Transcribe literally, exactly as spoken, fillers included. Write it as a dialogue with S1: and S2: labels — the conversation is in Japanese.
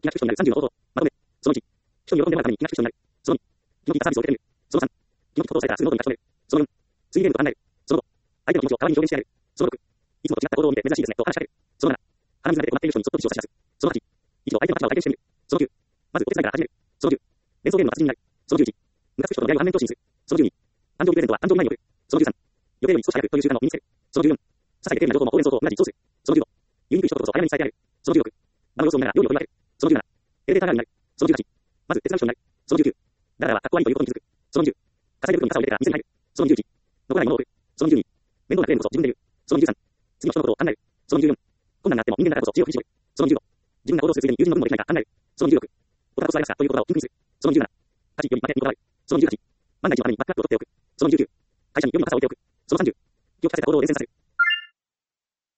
S1: 気が利く人になるさんじゅうの方法。まとめ。そのいち。人に喜んでもらうために気が利く人になる。そのに。気の利いたサービスを受けてみる。そのさん。気の利くことをされたらすぐノートに書き留める。そのよん。ツイゲームと考える。そのご。相手の気持ちを代わりに表現してやる。そのろく。いつもと違った行動を見て珍しいですねと話しかける。そのなな。鼻水が出て困っている人にそっと口を差し出す。そのはち。一度相手の立場を体験してみる。そのきゅう。まずお手伝いから始める。そのじゅう。連想ゲームの達人になる。そのじゅういち。ムカつく人との出会いを反面教師にする。そのじゅうに。誕生日プレゼントは誕生日前に送る。そのじゅうさん。予定より少し早くという習慣を身につける。そのじゅうよん。些細で丁寧な情報も応援相当同じ実装する。そのじゅうご。言いにくい一言こそ早めに伝えてあげる。そのじゅうろく。場の様子を見ながら料理を取り分ける。そのじゅうなな。エレベーター代わりになる。そのじゅうはち。まず手伝う人になる。そのじゅうきゅう。だらだらはかっこ悪いということに気づく。そのじゅう。稼いでる分に傘を入れてから店に入る。そのじゅういち。残らないものを送る。そのじゅうに。面倒なクレームこそ自分で言う。そのじゅうさん。次の人のことを考える。そのじゅうよん。困難があっても人間だからこそ知恵を振り絞る。そのじゅうご。自分が行動するついでに友人の分もできないか考える。そのじゅうろく。お互いこそありますかという言葉を頻繁にする。そのじゅうなな。はちより負けにこだわる。そのじゅうはち。万が一のためにバックアップを取っておく。そのじゅうきゅう。会社に世に傘を置いておく。そのさんじゅう。気を利かせた行動を伝染させる。